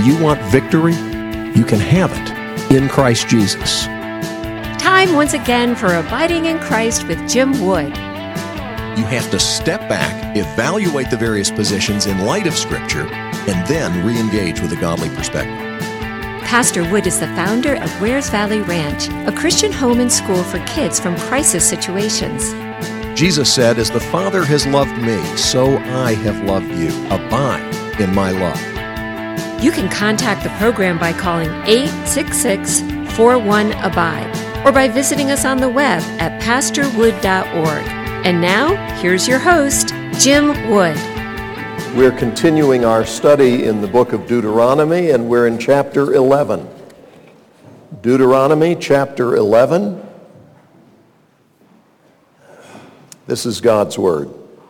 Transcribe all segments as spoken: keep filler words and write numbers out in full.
you want victory? You can have it in Christ Jesus. Time once again for Abiding in Christ with Jim Wood. You have to step back, evaluate the various positions in light of Scripture, and then re-engage with a godly perspective. Pastor Wood is the founder of Wares Valley Ranch, a Christian home and school for kids from crisis situations. Jesus said, "As the Father has loved me, so I have loved you. Abide in my love." You can contact the program by calling eight six six, four one, abide or by visiting us on the web at pastor wood dot org. And now, here's your host, Jim Wood. We're continuing our study in the book of Deuteronomy, and we're in chapter eleven. Deuteronomy chapter eleven. This is God's word.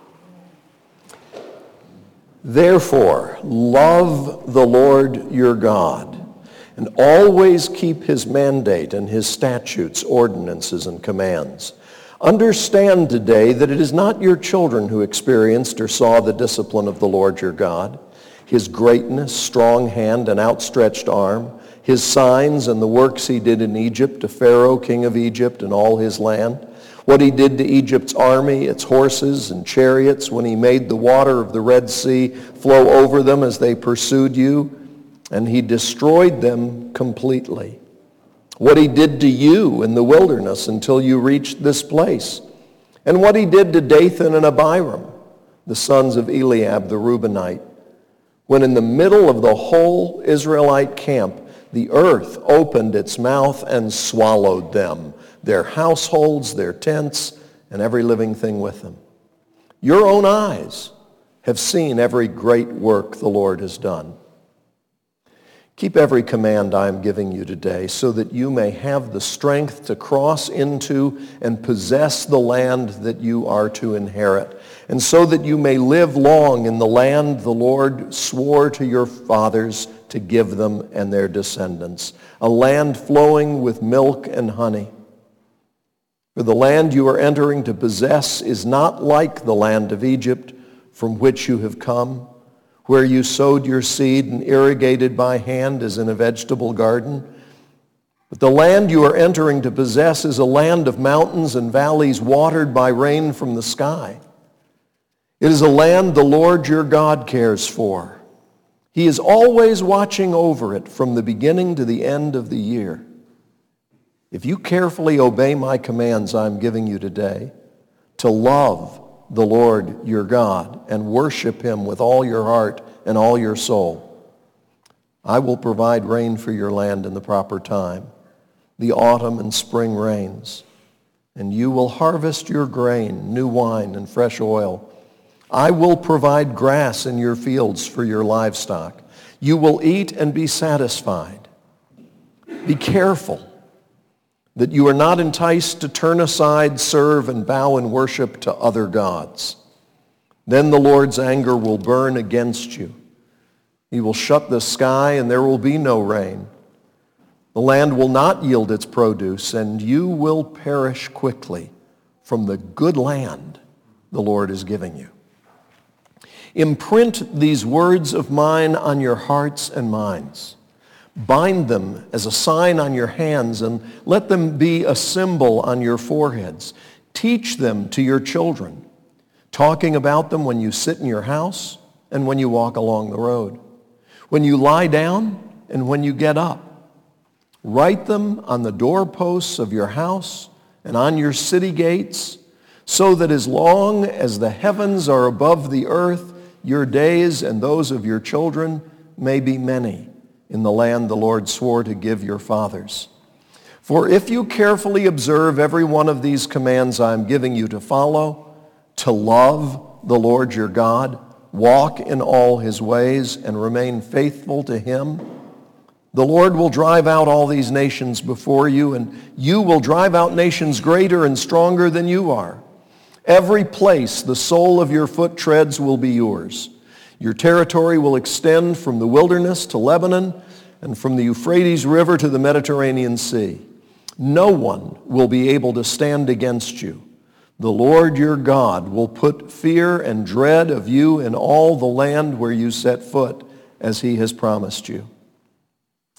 Therefore, love the Lord your God, and always keep his mandate and his statutes, ordinances, and commands. Understand today that it is not your children who experienced or saw the discipline of the Lord your God, his greatness, strong hand, and outstretched arm, his signs and the works he did in Egypt to Pharaoh, king of Egypt, and all his land, what he did to Egypt's army, its horses and chariots, when he made the water of the Red Sea flow over them as they pursued you, and he destroyed them completely. What he did to you in the wilderness until you reached this place, and what he did to Dathan and Abiram, the sons of Eliab the Reubenite, when in the middle of the whole Israelite camp, the earth opened its mouth and swallowed them, their households, their tents, and every living thing with them. Your own eyes have seen every great work the Lord has done. Keep every command I am giving you today so that you may have the strength to cross into and possess the land that you are to inherit, and so that you may live long in the land the Lord swore to your fathers to give them and their descendants, a land flowing with milk and honey. For the land you are entering to possess is not like the land of Egypt from which you have come, where you sowed your seed and irrigated by hand as in a vegetable garden. But the land you are entering to possess is a land of mountains and valleys watered by rain from the sky. It is a land the Lord your God cares for. He is always watching over it from the beginning to the end of the year. If you carefully obey my commands I am giving you today, to love the Lord your God and worship him with all your heart and all your soul, I will provide rain for your land in the proper time, the autumn and spring rains, and you will harvest your grain, new wine, and fresh oil. I will provide grass in your fields for your livestock. You will eat and be satisfied. Be careful that you are not enticed to turn aside, serve, and bow in worship to other gods. Then the Lord's anger will burn against you. He will shut the sky, and there will be no rain. The land will not yield its produce, and you will perish quickly from the good land the Lord is giving you. Imprint these words of mine on your hearts and minds. Bind them as a sign on your hands, and let them be a symbol on your foreheads. Teach them to your children, talking about them when you sit in your house and when you walk along the road, when you lie down and when you get up. Write them on the doorposts of your house and on your city gates, so that as long as the heavens are above the earth, your days and those of your children may be many in the land the Lord swore to give your fathers. For if you carefully observe every one of these commands I am giving you to follow, to love the Lord your God, walk in all his ways, and remain faithful to him, the Lord will drive out all these nations before you, and you will drive out nations greater and stronger than you are. Every place the sole of your foot treads will be yours. Your territory will extend from the wilderness to Lebanon and from the Euphrates River to the Mediterranean Sea. No one will be able to stand against you. The Lord your God will put fear and dread of you in all the land where you set foot, as he has promised you.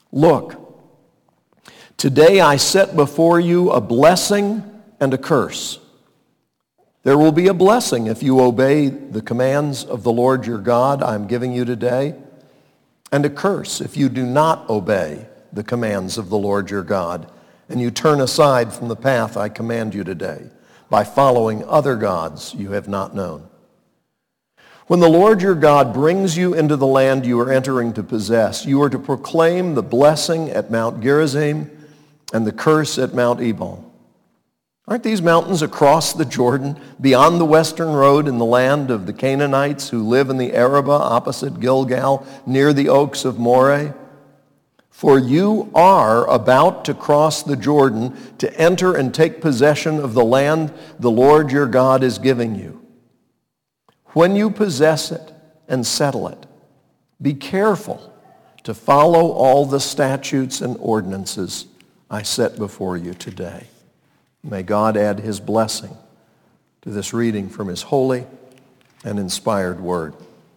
Look, today I set before you a blessing and a curse. There will be a blessing if you obey the commands of the Lord your God I'm giving you today, and a curse if you do not obey the commands of the Lord your God, and you turn aside from the path I command you today by following other gods you have not known. When the Lord your God brings you into the land you are entering to possess, you are to proclaim the blessing at Mount Gerizim and the curse at Mount Ebal. Aren't these mountains across the Jordan, beyond the western road in the land of the Canaanites who live in the Arabah opposite Gilgal, near the oaks of Moreh? For you are about to cross the Jordan to enter and take possession of the land the Lord your God is giving you. When you possess it and settle it, be careful to follow all the statutes and ordinances I set before you today. May God add his blessing to this reading from his holy and inspired word.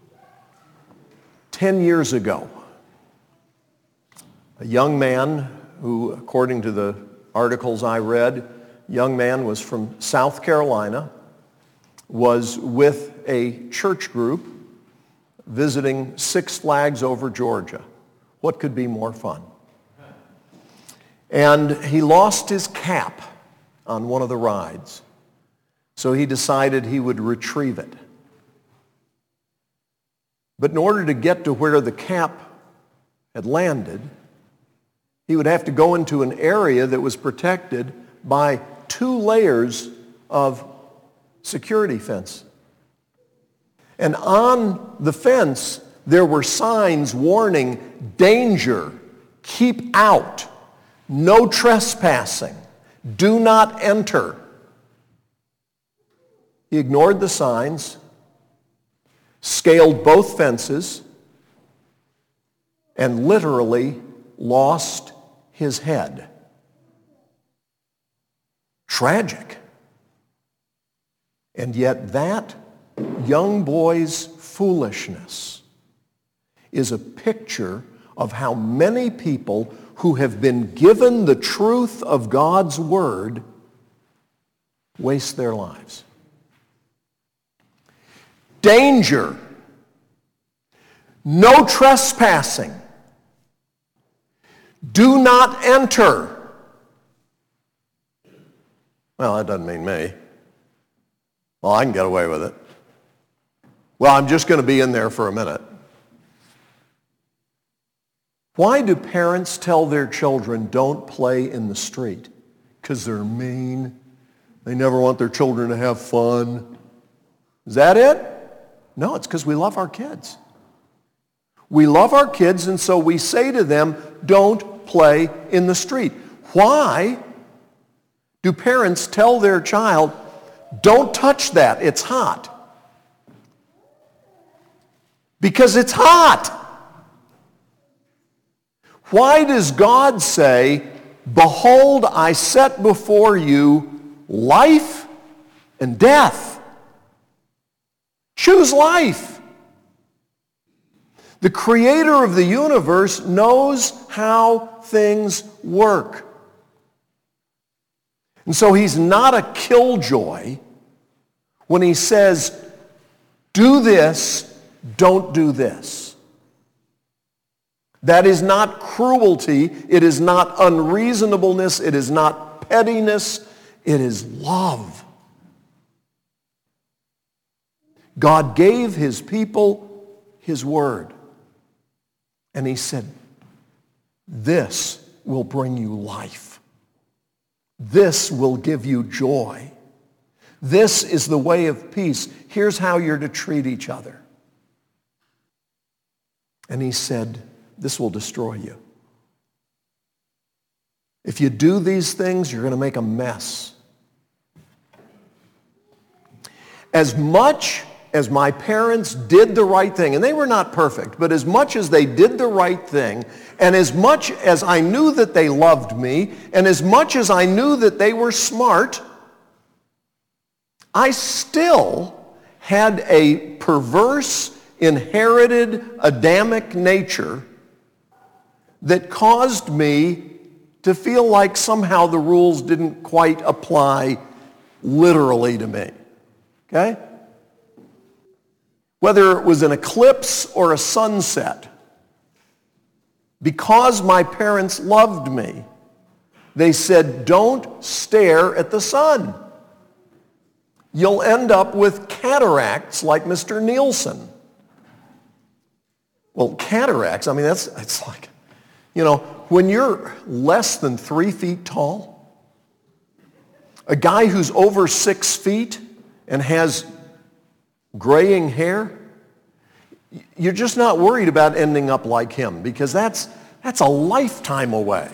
Ten years ago, a young man who, according to the articles I read, young man was from South Carolina, was with a church group visiting Six Flags over Georgia. What could be more fun? And he lost his cap on one of the rides. So he decided he would retrieve it. But in order to get to where the cap had landed, he would have to go into an area that was protected by two layers of security fence. And on the fence, there were signs warning, danger, keep out, no trespassing, do not enter. He ignored the signs, scaled both fences, and literally lost his head. Tragic. And yet that young boy's foolishness is a picture of how many people who have been given the truth of God's word waste their lives. Danger. No trespassing. Do not enter. Well, that doesn't mean me. Well, I can get away with it. Well, I'm just going to be in there for a minute. Why do parents tell their children don't play in the street? Because they're mean. They never want their children to have fun. Is that it? No, it's because we love our kids. We love our kids, and so we say to them, don't play in the street. Why do parents tell their child, don't touch that, it's hot? Because it's hot. Why does God say, behold, I set before you life and death? Choose life. The creator of the universe knows how things work. And so he's not a killjoy when he says, do this, don't do this. That is not cruelty. It is not unreasonableness. It is not pettiness. It is love. God gave his people his word. And he said, this will bring you life. This will give you joy. This is the way of peace. Here's how you're to treat each other. And he said, this will destroy you. If you do these things, you're going to make a mess. As much as my parents did the right thing, and they were not perfect, but as much as they did the right thing, and as much as I knew that they loved me, and as much as I knew that they were smart, I still had a perverse, inherited Adamic nature that caused me to feel like somehow the rules didn't quite apply literally to me. Okay? Whether it was an eclipse or a sunset, because my parents loved me, they said, don't stare at the sun. You'll end up with cataracts like Mister Nielsen. Well, cataracts, I mean, that's it's like, you know, when you're less than three feet tall, a guy who's over six feet and has graying hair, you're just not worried about ending up like him because that's that's a lifetime away.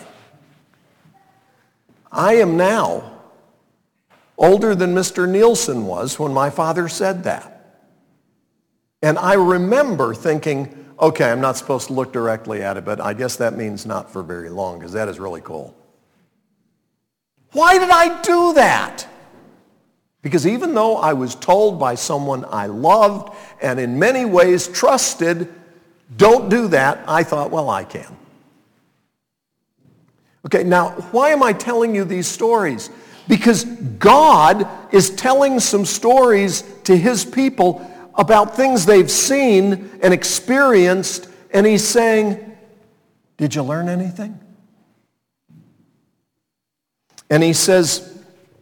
I am now older than Mister Nielsen was when my father said that. And I remember thinking, okay, I'm not supposed to look directly at it, but I guess that means not for very long because that is really cool. Why did I do that? Because even though I was told by someone I loved and in many ways trusted, don't do that, I thought, well, I can. Okay, now, why am I telling you these stories? Because God is telling some stories to his people about things they've seen and experienced, and he's saying, did you learn anything? And he says,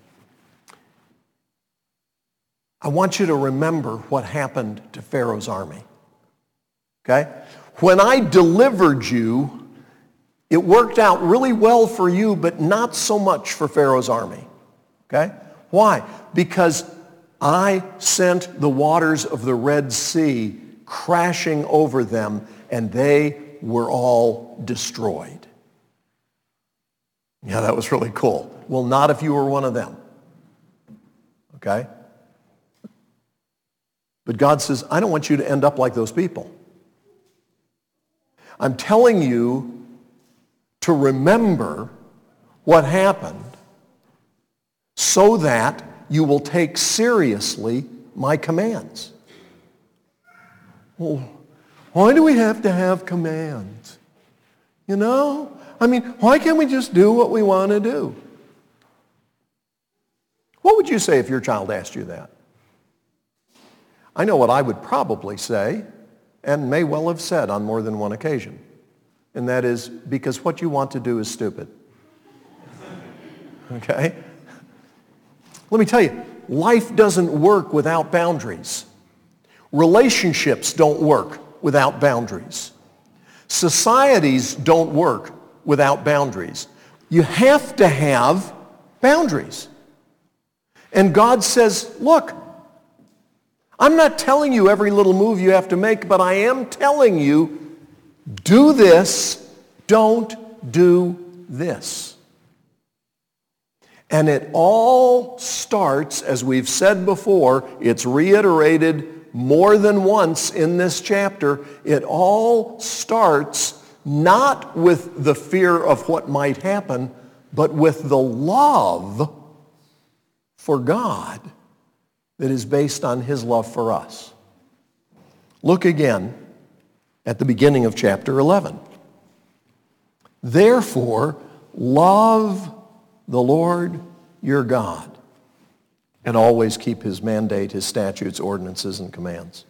I want you to remember what happened to Pharaoh's army. Okay? When I delivered you, it worked out really well for you, but not so much for Pharaoh's army. Okay? Why? Because I sent the waters of the Red Sea crashing over them, and they were all destroyed. Yeah, that was really cool. Well, not if you were one of them. Okay? But God says, I don't want you to end up like those people. I'm telling you to remember what happened so that you will take seriously my commands. Well, why do we have to have commands? You know? I mean, why can't we just do what we want to do? What would you say if your child asked you that? I know what I would probably say, and may well have said on more than one occasion. And that is, because what you want to do is stupid. Okay? Let me tell you, life doesn't work without boundaries. Relationships don't work without boundaries. Societies don't work without boundaries. You have to have boundaries. And God says, look, I'm not telling you every little move you have to make, but I am telling you, do this, don't do this. And it all starts, as we've said before, it's reiterated more than once in this chapter, it all starts not with the fear of what might happen, but with the love for God that is based on his love for us. Look again at the beginning of chapter eleven. Therefore, love the Lord your God and always keep his mandate, his statutes, ordinances, and commands.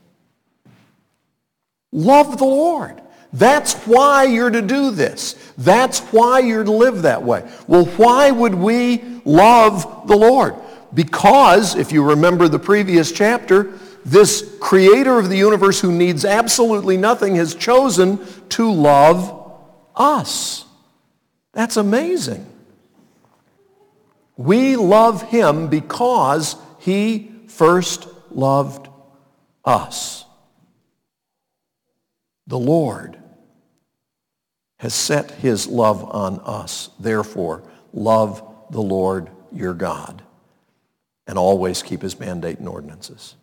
Love the Lord. That's why you're to do this. That's why you're to live that way. Well, why would we love the Lord? Because, if you remember the previous chapter, this creator of the universe who needs absolutely nothing has chosen to love us. That's amazing. We love him because he first loved us. The Lord has set his love on us. Therefore, love the Lord your God and always keep his mandate and ordinances.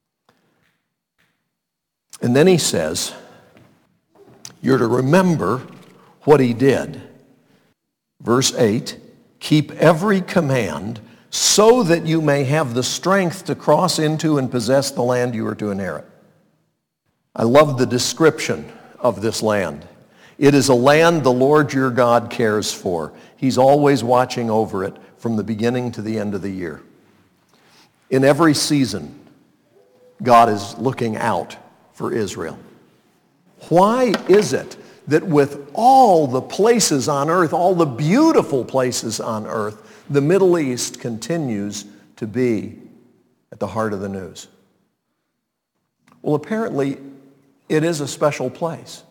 And then he says, you're to remember what he did. Verse eight, keep every command so that you may have the strength to cross into and possess the land you are to inherit. I love the description of this land. It is a land the Lord your God cares for. He's always watching over it from the beginning to the end of the year. In every season, God is looking out for Israel. Why is it that with all the places on earth, all the beautiful places on earth, the Middle East continues to be at the heart of the news? Well, apparently, it is a special place.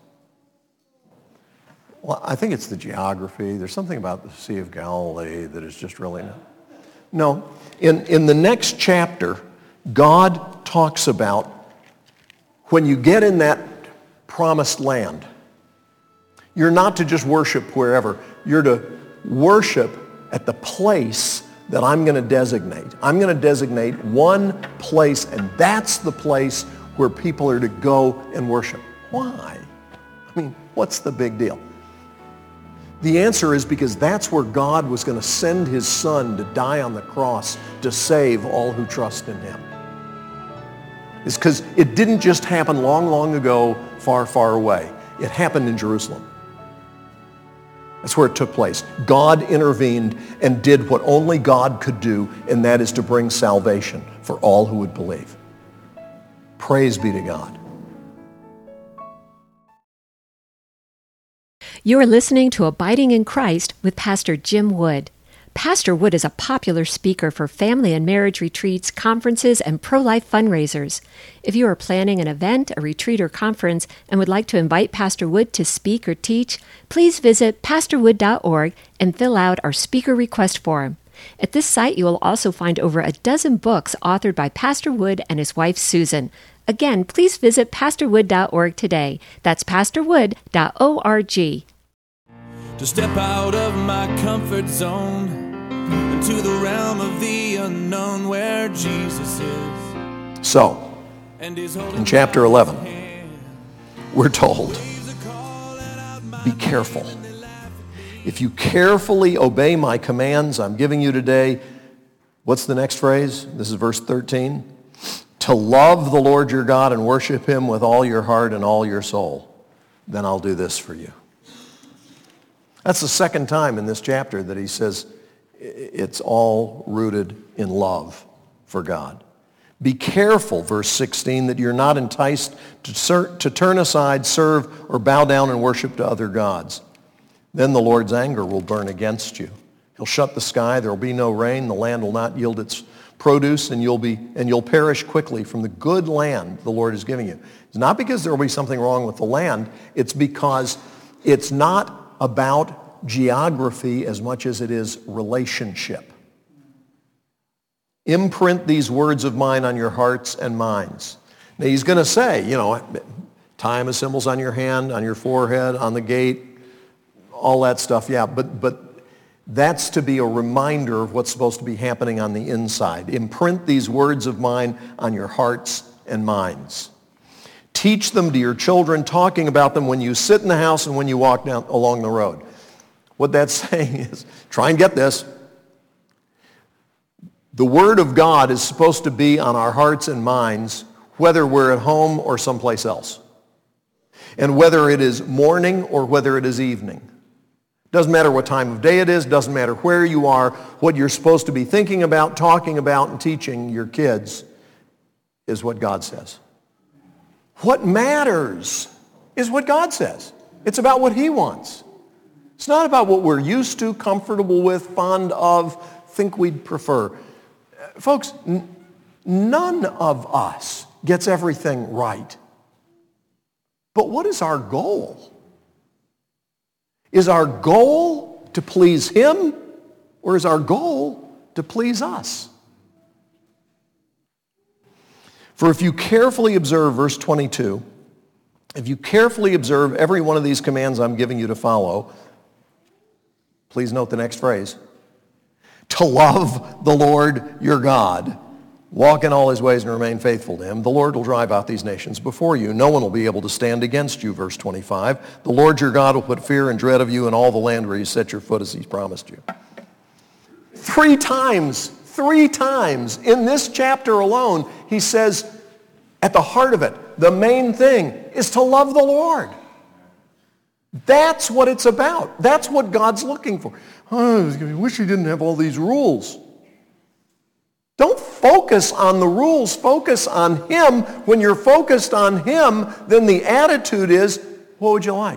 Well, I think it's the geography. There's something about the Sea of Galilee that is just really not. No, in, in the next chapter, God talks about when you get in that promised land, you're not to just worship wherever. You're to worship at the place that I'm going to designate. I'm going to designate one place, and that's the place where people are to go and worship. Why? I mean, what's the big deal? The answer is because that's where God was going to send his son to die on the cross to save all who trust in him. It's because it didn't just happen long, long ago, far, far away. It happened in Jerusalem. That's where it took place. God intervened and did what only God could do, and that is to bring salvation for all who would believe. Praise be to God. You are listening to Abiding in Christ with Pastor Jim Wood. Pastor Wood is a popular speaker for family and marriage retreats, conferences, and pro-life fundraisers. If you are planning an event, a retreat, or conference and would like to invite Pastor Wood to speak or teach, please visit pastor wood dot org and fill out our speaker request form. At this site, you will also find over a dozen books authored by Pastor Wood and his wife, Susan. Again, please visit pastor wood dot org today. That's pastor wood dot org. To step out of my comfort zone into the realm of the unknown where Jesus is. So, in chapter eleven, we're told, be careful. If you carefully obey my commands I'm giving you today, what's the next phrase? This is verse thirteen. To love the Lord your God and worship him with all your heart and all your soul. Then I'll do this for you. That's the second time in this chapter that he says it's all rooted in love for God. Be careful, verse sixteen, that you're not enticed to, ser- to turn aside, serve, or bow down and worship to other gods. Then the Lord's anger will burn against you. He'll shut the sky, there will be no rain, the land will not yield its produce, and you'll be and you'll perish quickly from the good land the Lord is giving you. It's not because there will be something wrong with the land, it's because it's not about geography as much as it is relationship. Imprint these words of mine on your hearts and minds. Now he's going to say, you know, tie them as symbols on your hand, on your forehead, on the gate, all that stuff, yeah, but but that's to be a reminder of what's supposed to be happening on the inside. Imprint these words of mine on your hearts and minds. Teach them to your children, talking about them when you sit in the house and when you walk down along the road. What that's saying is, try and get this. The Word of God is supposed to be on our hearts and minds, whether we're at home or someplace else. And whether it is morning or whether it is evening. Doesn't matter what time of day it is, doesn't matter where you are, what you're supposed to be thinking about, talking about, and teaching your kids is what God says. What matters is what God says. It's about what he wants. It's not about what we're used to, comfortable with, fond of, think we'd prefer. Folks, n- none of us gets everything right. But what is our goal? Is our goal to please him, or is our goal to please us? For if you carefully observe, verse twenty-two, if you carefully observe every one of these commands I'm giving you to follow, please note the next phrase, to love the Lord your God, walk in all his ways and remain faithful to him, the Lord will drive out these nations before you. No one will be able to stand against you, verse twenty-five. The Lord your God will put fear and dread of you in all the land where you set your foot as he's promised you. Three times, three times in this chapter alone, he says, at the heart of it, the main thing is to love the Lord. That's what it's about. That's what God's looking for. Oh, I wish he didn't have all these rules. Don't focus on the rules. Focus on him. When you're focused on him, then the attitude is, what would you like?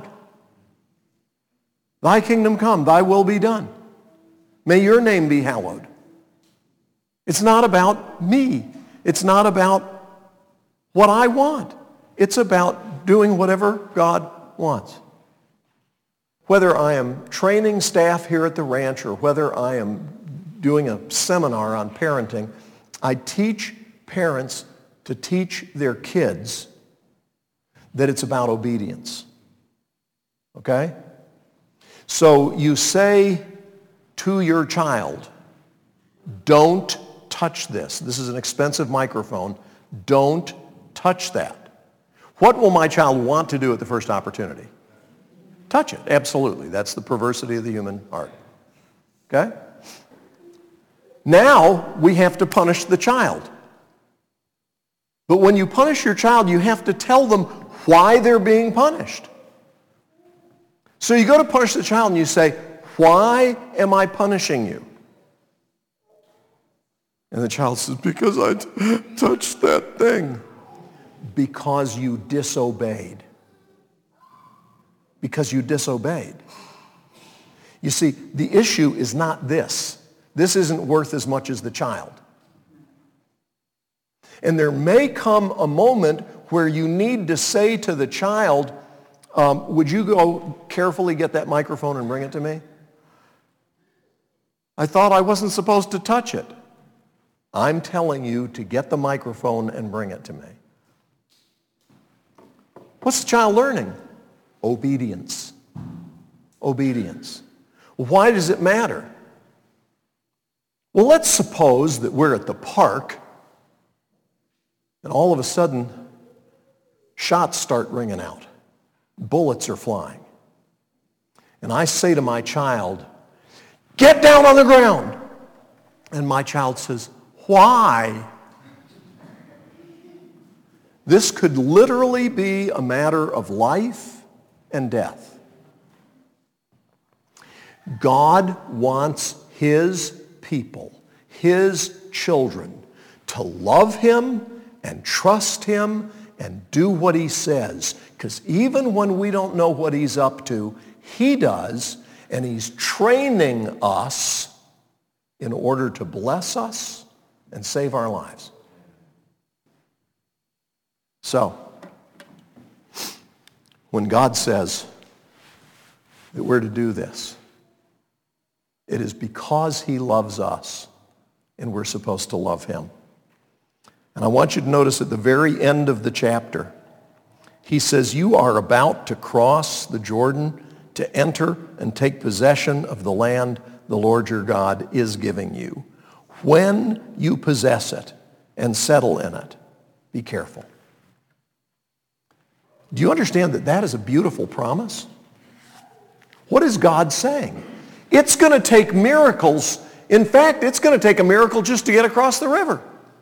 Thy kingdom come, thy will be done. May your name be hallowed. It's not about me. It's not about what I want. It's about doing whatever God wants. Whether I am training staff here at the ranch or whether I am doing a seminar on parenting, I teach parents to teach their kids that it's about obedience. Okay? So you say to your child, don't touch this. This is an expensive microphone. Don't touch that. What will my child want to do at the first opportunity? Touch it. Absolutely. That's the perversity of the human heart. Okay? Now we have to punish the child. But when you punish your child, you have to tell them why they're being punished. So you go to punish the child and you say, why am I punishing you? And the child says, because I t- touched that thing. Because you disobeyed. Because you disobeyed. You see, the issue is not this. This isn't worth as much as the child. And there may come a moment where you need to say to the child, um, would you go carefully get that microphone and bring it to me? I thought I wasn't supposed to touch it. I'm telling you to get the microphone and bring it to me. What's the child learning? Obedience. Obedience. Why does it matter? Well, let's suppose that we're at the park and all of a sudden shots start ringing out. Bullets are flying. And I say to my child, get down on the ground. And my child says, why? This could literally be a matter of life and death. God wants his people, his children, to love him and trust him and do what he says. Because even when we don't know what he's up to, he does, and he's training us in order to bless us and save our lives. So, when God says that we're to do this, it is because he loves us and we're supposed to love him. And I want you to notice at the very end of the chapter, he says, you are about to cross the Jordan to enter and take possession of the land the Lord your God is giving you. When you possess it and settle in it, be careful. Do you understand that that is a beautiful promise? What is God saying? It's going to take miracles. In fact, it's going to take a miracle just to get across the river.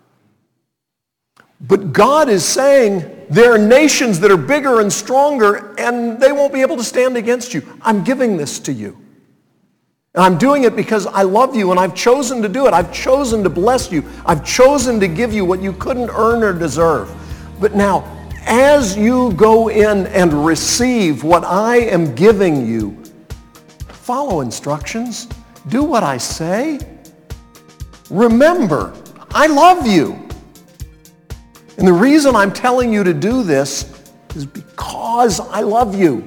But God is saying there are nations that are bigger and stronger and they won't be able to stand against you. I'm giving this to you. And I'm doing it because I love you and I've chosen to do it. I've chosen to bless you. I've chosen to give you what you couldn't earn or deserve. But now, as you go in and receive what I am giving you, follow instructions. Do what I say. Remember, I love you. And the reason I'm telling you to do this is because I love you.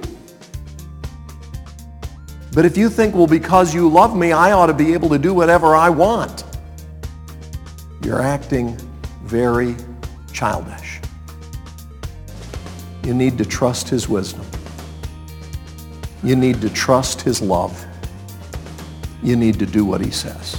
But if you think, well, because you love me, I ought to be able to do whatever I want, you're acting very childish. You need to trust his wisdom. You need to trust his love. You need to do what he says.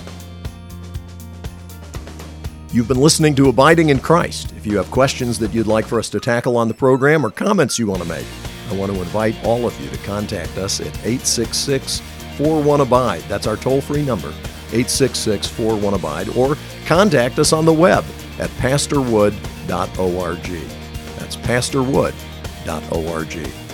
You've been listening to Abiding in Christ. If you have questions that you'd like for us to tackle on the program or comments you want to make, I want to invite all of you to contact us at eight six six, four one, abide. That's our toll-free number, eight six six, four one, abide. Or contact us on the web at pastor wood dot org. That's pastor wood dot org.